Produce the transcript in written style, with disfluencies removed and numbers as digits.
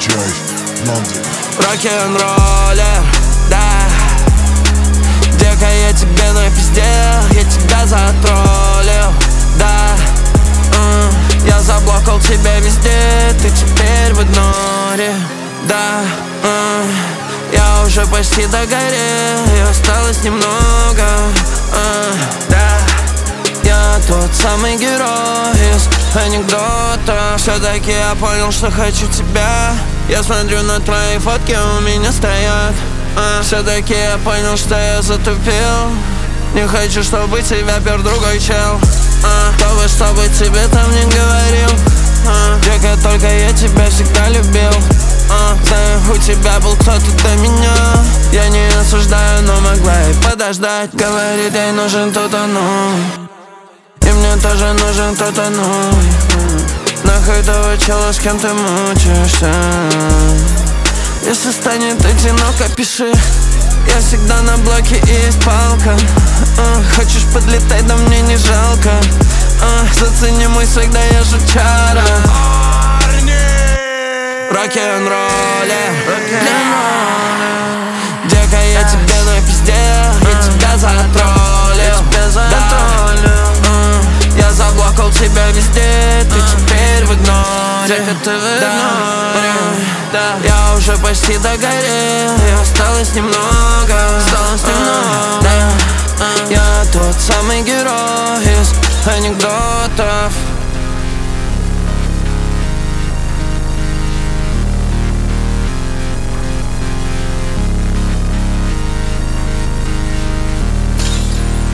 Рок-н-роллер, да. Дека, я тебе напиздел, я тебя затроллил, да. Я заблокал тебя везде, ты теперь в игноре, да. Я уже почти догорел, и осталось немного, да. Я тот самый герой из анекдота. Все-таки я понял, что хочу тебя. Я смотрю на твои фотки, у меня стоят. Все-таки я понял, что я затупил. Не хочу, чтобы тебя пер другой чел. Чтобы тебе там не говорил. Дека, только я тебя всегда любил. Знаю, у тебя был кто-то до меня. Я не осуждаю, но могла и подождать. Говорит, ей нужен кто-то новый, и мне тоже нужен кто-то новый. Нахуй того чела, с кем ты мучаешься. Если станет одиноко, пиши. Я всегда на блоке и есть палка. Хочешь подлетать, да мне не жалко. Зацени мой свек, да я жучара. Рок-н-роллер, дека, я тебе напиздел, я тебя затроллил, я заблокал тебя везде, ты теперь в игноре. Дека, ты в игноре, да. Я уже почти догорел, и осталось немного,